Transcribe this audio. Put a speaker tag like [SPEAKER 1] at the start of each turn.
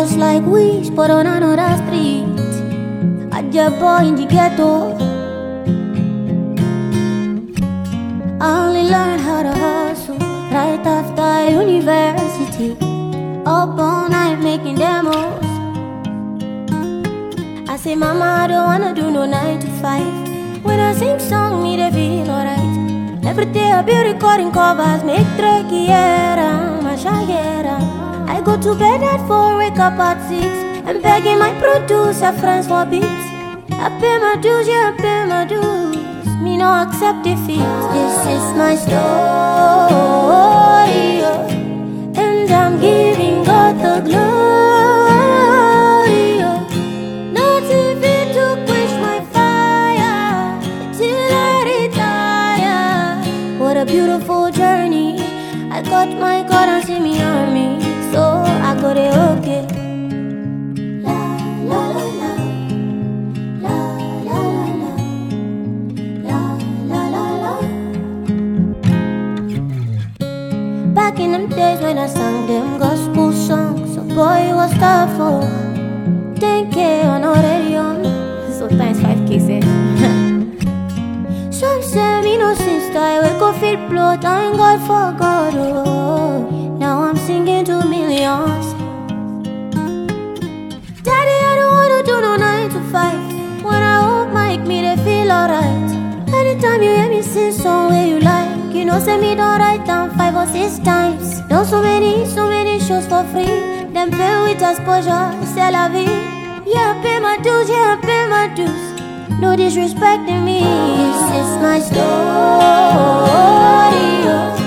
[SPEAKER 1] just like we, but on another street. A job boy in the ghetto. I only learned how to hustle right after university. Up all night making demos. I say, mama, I don't wanna do no 9 to 5. When I sing song, me they feel alright. Every day I be recording covers, make trequiera, mashayera. I go to bed at 4, wake up at 6, and begging my producer friends for beats. I pay my dues, yeah, I pay my dues. Me no accept defeat. This is my story, oh, and I'm giving God the glory. Oh. Nothing fit to quench my fire till I retire. What a beautiful journey. I got my God and see me on me, so I got it okay. Back in them days when I sang them gospel songs, so boy, it was tough for 10K on our radio.
[SPEAKER 2] So times 5K, say.
[SPEAKER 1] Some say me no sister, I wake up feel blow, thank God for God, oh. Now I'm singing to millions. Daddy, I don't wanna do no 9 to 5. When I hold mic, me they feel alright. Anytime you hear me sing song where you like, you know say me don't write down 5 or 6 times. Know so many shows for free. Them pay with exposure, c'est la vie. Yeah, I pay my dues, yeah, I pay my dues. No disrespecting me. This is my story, oh.